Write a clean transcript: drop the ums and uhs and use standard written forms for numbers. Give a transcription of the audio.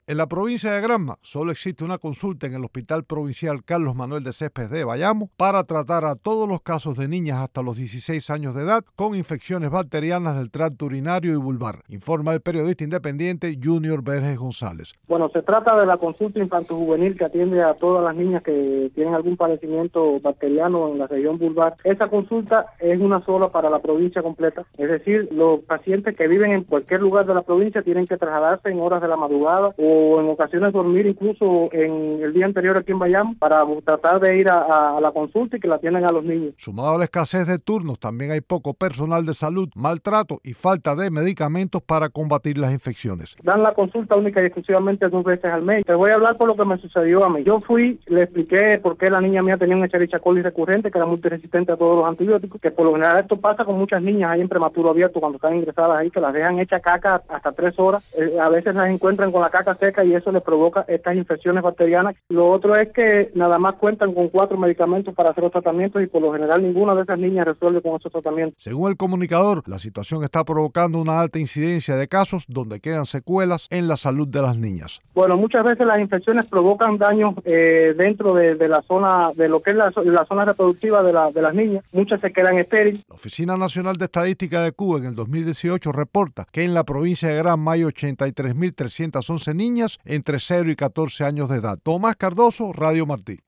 En la provincia de Granma solo existe una consulta en el Hospital Provincial Carlos Manuel de Céspedes de Bayamo para tratar a todos los casos de niñas hasta los 16 años de edad con infecciones bacterianas del tracto urinario y vulvar, informa el periodista independiente Junior Verges González. Bueno, se trata de la consulta infanto-juvenil que atiende a todas las niñas que tienen algún padecimiento bacteriano en la región vulvar. Esa consulta es una sola para la provincia completa, es decir, los pacientes que viven en cualquier lugar de la provincia tienen que trasladarse en horas de la madrugada o en ocasiones dormir incluso en el día anterior aquí en Bayamo para tratar de ir a la consulta y que la atiendan a los niños. Sumado a la escasez de turnos, también hay poco personal de salud, maltrato y falta de medicamentos para combatir las infecciones. Dan la consulta única y exclusivamente 2 veces al mes. Te voy a hablar por lo que me sucedió a mí. Yo fui, le expliqué por qué la niña mía tenía un Escherichia coli recurrente, que era multiresistente a todos los antibióticos, que por lo general esto pasa con muchas niñas ahí en prematuro abierto cuando están ingresadas ahí, que las dejan hecha caca hasta 3 horas. A veces las encuentran con la caca seca y eso les provoca estas infecciones bacterianas. Lo otro es que nada más cuentan con 4 medicamentos para hacer los tratamientos y por lo general ninguna de esas niñas resuelve con esos tratamientos. Según el comunicador, la situación está provocando una alta incidencia de casos donde quedan secuelas en la salud de las niñas. Bueno, muchas veces las infecciones provocan daños dentro de la zona, de lo que es la zona reproductiva de las niñas. Muchas se quedan estériles. La Oficina Nacional de Estadística de Cuba en el 2018 reporta que en la provincia de Granma hay 83.311 niñas entre 0 y 14 años de edad. Tomás Cardoso, Radio Martí.